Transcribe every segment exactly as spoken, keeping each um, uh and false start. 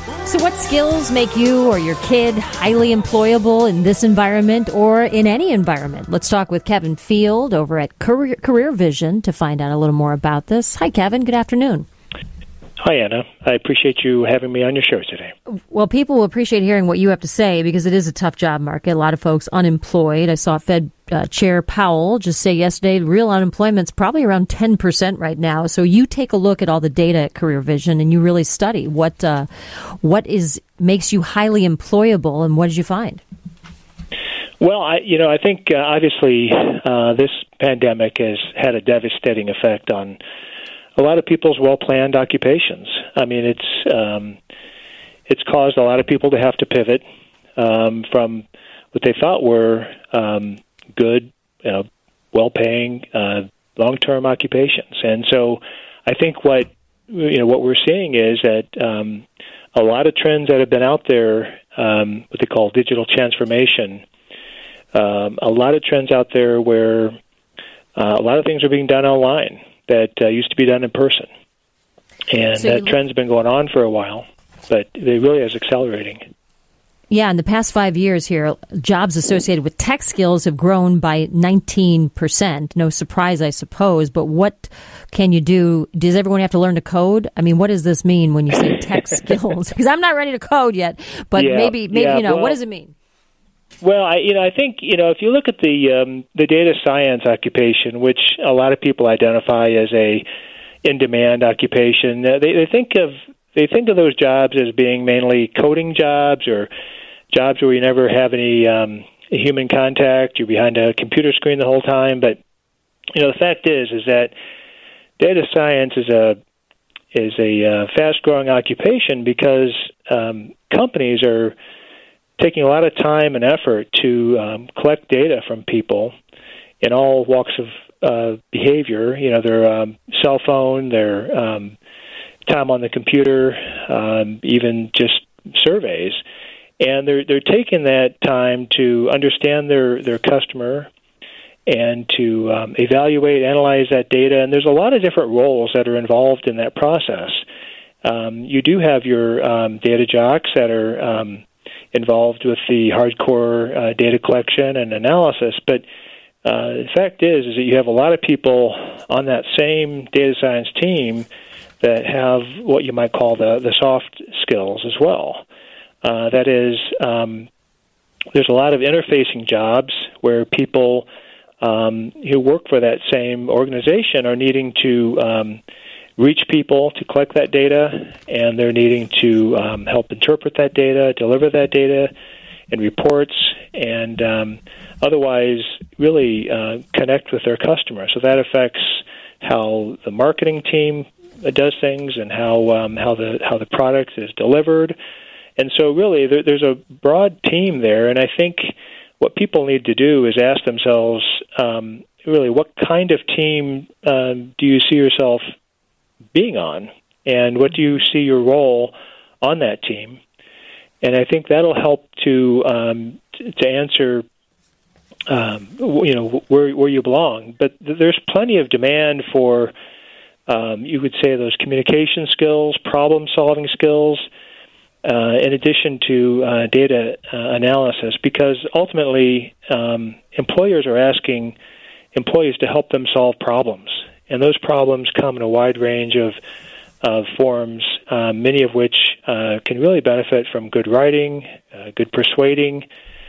So what skills make you or your kid highly employable in this environment or in any environment? Let's talk with Kevin Field over at Career, Career Vision to find out a little more about this. Hi, Kevin. Good afternoon. Hi, Anna. I appreciate you having me on your show today. Well, people will appreciate hearing what you have to say because it is a tough job market. A lot of folks unemployed. I saw Fed uh, Chair Powell just say yesterday real unemployment's probably around ten percent right now. So you take a look at all the data at Career Vision and you really study what uh, what is makes you highly employable, and what did you find? Well, I, you know, I think uh, obviously uh, this pandemic has had a devastating effect on a lot of people's well-planned occupations. I mean, it's um, it's caused a lot of people to have to pivot um, from what they thought were um, good, you know, well-paying, uh, long-term occupations. And so, I think what you know what we're seeing is that um, a lot of trends that have been out there, um, what they call digital transformation, um, a lot of trends out there where uh, a lot of things are being done online that uh, used to be done in person. And so that trend's been going on for a while, but it really is accelerating. Yeah, in the past five years here, jobs associated with tech skills have grown by nineteen percent. No surprise, I suppose, but what can you do? Does everyone have to learn to code? I mean, what does this mean when you say tech skills? Because I'm not ready to code yet, but yeah, maybe, maybe yeah, you know, well, what does it mean? Well, I, you know, I think, you know, if you look at the um, the data science occupation, which a lot of people identify as a in-demand occupation, uh, they, they think of they think of those jobs as being mainly coding jobs or jobs where you never have any um, human contact. You're behind a computer screen the whole time. But you know, the fact is, is that data science is a is a uh, fast-growing occupation because um, companies are taking a lot of time and effort to um, collect data from people in all walks of uh, behavior, you know, their um, cell phone, their um, time on the computer, um, even just surveys. And they're they're taking that time to understand their, their customer and to um, evaluate, analyze that data. And there's a lot of different roles that are involved in that process. Um, you do have your um, data jocks that are um, involved with the hardcore uh, data collection and analysis, but uh, the fact is, is that you have a lot of people on that same data science team that have what you might call the, the soft skills as well. Uh, that is, um, there's a lot of interfacing jobs where people um, who work for that same organization are needing to um, reach people to collect that data, and they're needing to um, help interpret that data, deliver that data in reports, and um, otherwise really uh, connect with their customers. So that affects how the marketing team does things and how um, how the how the product is delivered. And so really there, there's a broad team there, and I think what people need to do is ask themselves, um, really, what kind of team um, do you see yourself being on, and what do you see your role on that team? And I think that'll help to um, t- to answer, um, you know, where where you belong. But th- there's plenty of demand for, um, you would say, those communication skills, problem-solving skills, uh, in addition to uh, data uh, analysis, because ultimately um, employers are asking employees to help them solve problems. And those problems come in a wide range of, of forms, uh, many of which uh, can really benefit from good writing, uh, good persuading.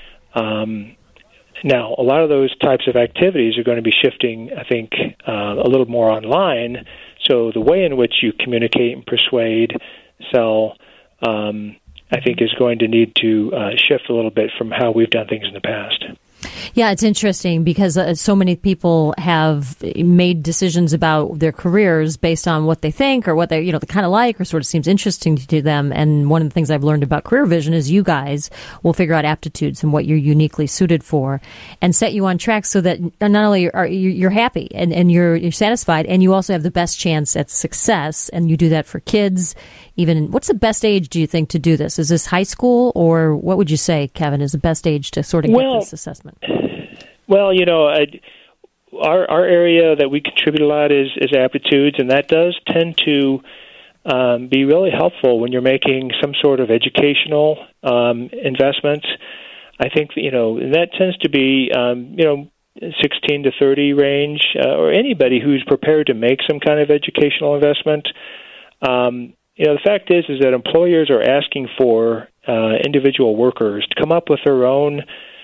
Um, now, a lot of those types of activities are going to be shifting, I think, uh, a little more online. So the way in which you communicate and persuade, sell, um, I think is going to need to uh, shift a little bit from how we've done things in the past. Yeah, it's interesting because uh, so many people have made decisions about their careers based on what they think or what they, you know, they kind of like or sort of seems interesting to them. And one of the things I've learned about Career Vision is you guys will figure out aptitudes and what you're uniquely suited for and set you on track so that not only are you, you're happy and, and you're, you're satisfied, and you also have the best chance at success. And you do that for kids. Even what's the best age, do you think, to do this? Is this high school, or what would you say, Kevin, is the best age to sort of well, get this assessment? Well, you know, I, our our area that we contribute a lot is, is aptitudes, and that does tend to um, be really helpful when you're making some sort of educational um, investment. I think, you know, that tends to be, um, you know, sixteen to thirty range, uh, or anybody who's prepared to make some kind of educational investment. Um, you know, the fact is, is that employers are asking for uh, individual workers to come up with their own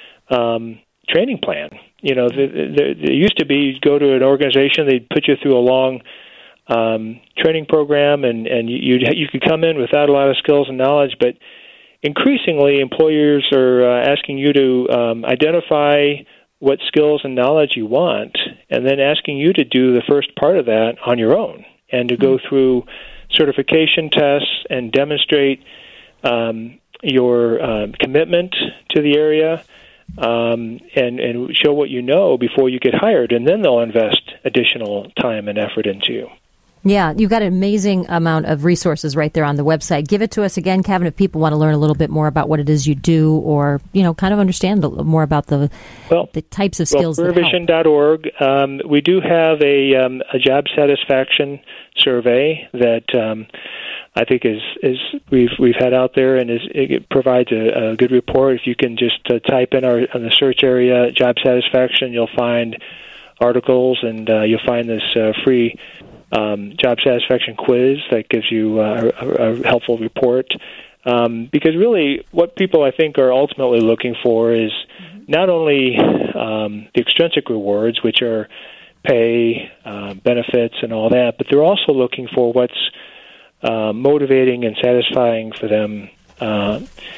um, training plan. You know, there used to be, you'd go to an organization, they'd put you through a long um, training program, and, and you you could come in without a lot of skills and knowledge, but increasingly employers are uh, asking you to um, identify what skills and knowledge you want, and then asking you to do the first part of that on your own, and to go through certification tests and demonstrate um, your uh, commitment to the area, um, and, and show what you know before you get hired, and then they'll invest additional time and effort into you. Yeah, you've got an amazing amount of resources right there on the website. Give it to us again, Kevin, if people want to learn a little bit more about what it is you do, or, you know, kind of understand more about the well, the types of skills well, that help. career vision dot org, um, we do have a, um, a job satisfaction survey that um, I think is, is we've we've had out there, and is it provides a, a good report. If you can just uh, type in our in the search area job satisfaction, you'll find articles, and uh, you'll find this uh, free Um, job satisfaction quiz that gives you uh, a, a helpful report. Um, because really what people, I think, are ultimately looking for is not only um, the extrinsic rewards, which are pay, uh, benefits, and all that, but they're also looking for what's uh, motivating and satisfying for them, uh,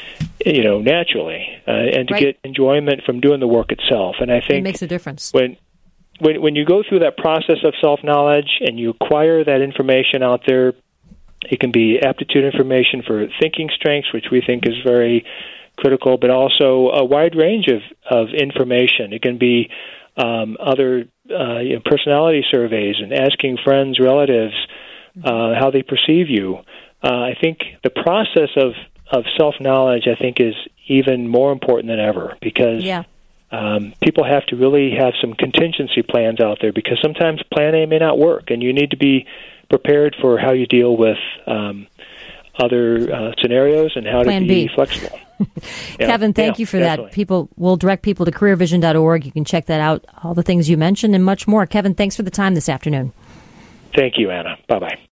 you know, naturally, uh, and to right. get enjoyment from doing the work itself. And I think it makes a difference. When When when you go through that process of self-knowledge and you acquire that information out there, it can be aptitude information for thinking strengths, which we think is very critical, but also a wide range of, of information. It can be um, other uh, you know, personality surveys and asking friends, relatives, uh, how they perceive you. Uh, I think the process of, of self-knowledge, I think, is even more important than ever, because yeah. Um, people have to really have some contingency plans out there, because sometimes plan A may not work, and you need to be prepared for how you deal with um, other uh, scenarios and how plan to be B. flexible. Yeah. Kevin, thank yeah, you for definitely. that. People will direct people to career vision dot org. You can check that out, all the things you mentioned and much more. Kevin, thanks for the time this afternoon. Thank you, Anna. Bye-bye.